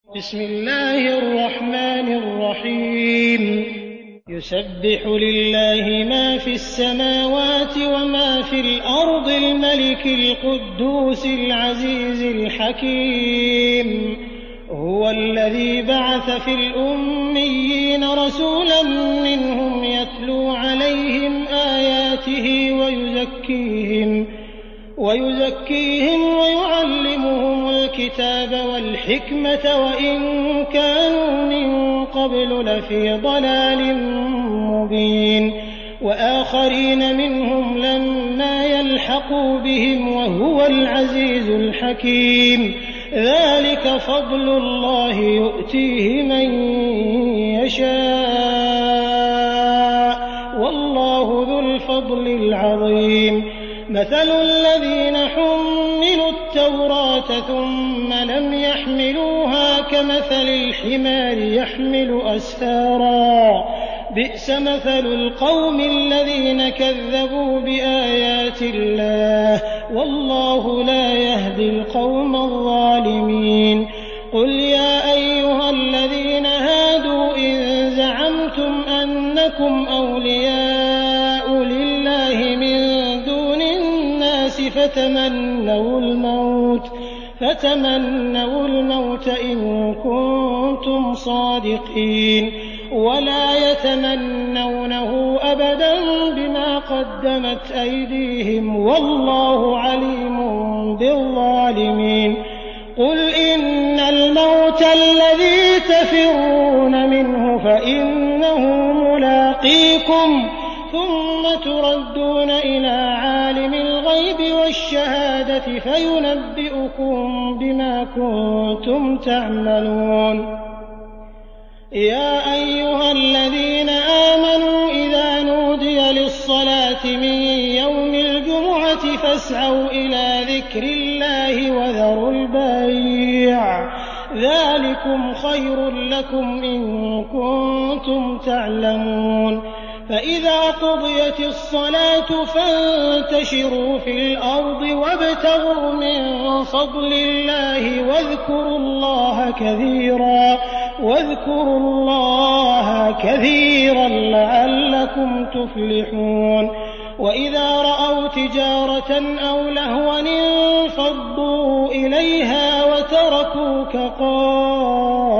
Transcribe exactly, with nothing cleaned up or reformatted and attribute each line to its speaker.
Speaker 1: بسم الله الرحمن الرحيم يسبح لله ما في السماوات وما في الأرض الملك القدوس العزيز الحكيم هو الذي بعث في الأميين رسولا منهم يتلو عليهم آياته ويزكيهم ويزكيهم ويعلمهم الكتاب والحكمة وإن كانوا من قبل لفي ضلال مبين وآخرين منهم لما يلحقوا بهم وهو العزيز الحكيم ذلك فضل الله يؤتيه من يشاء والله ذو الفضل العظيم مثل الذين حملوا التوراة ثم لم يحملوها كمثل الحمار يحمل أسفارا بئس مثل القوم الذين كذبوا بآيات الله والله لا يهدي القوم الظالمين قل يا أيها الذين هادوا إن زعمتم أنكم أولياء لله من دون الناس فتمنوا الموت فتمنوا الموت إن كنتم صادقين ولا يتمنونه أبدا بما قدمت أيديهم والله عليم بالظالمين قل إن الموت الذي تفرون منه فإنه ملاقيكم ثم تردون إلى عالم الغيب والشهادة فينبئكم بما كنتم تعملون يا أيها الذين آمنوا إذا نودي للصلاة من يوم الجمعة فاسعوا إلى ذكر الله وذروا البيع ذلكم خير لكم إن كنتم تعلمون فإذا قضيت الصلاة فانتشروا في الأرض وابتغوا من فضل الله واذكروا الله كثيرا واذكروا الله كثيرا لعلكم تفلحون وإذا رأوا تجارة أو لهوا انفضوا إليها وتركوك قائما